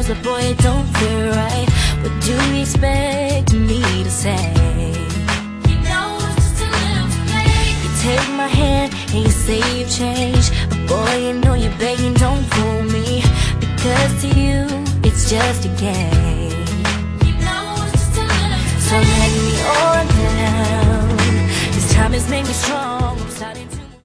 so boy, it don't feel right. What do you expect me to say? You know it's just a little late. You take my hand and you say you've changed, but boy, you know you're begging, don't fool me, because to you it's just a game. You know it's just a little late. So let me on down. This time has made me strong.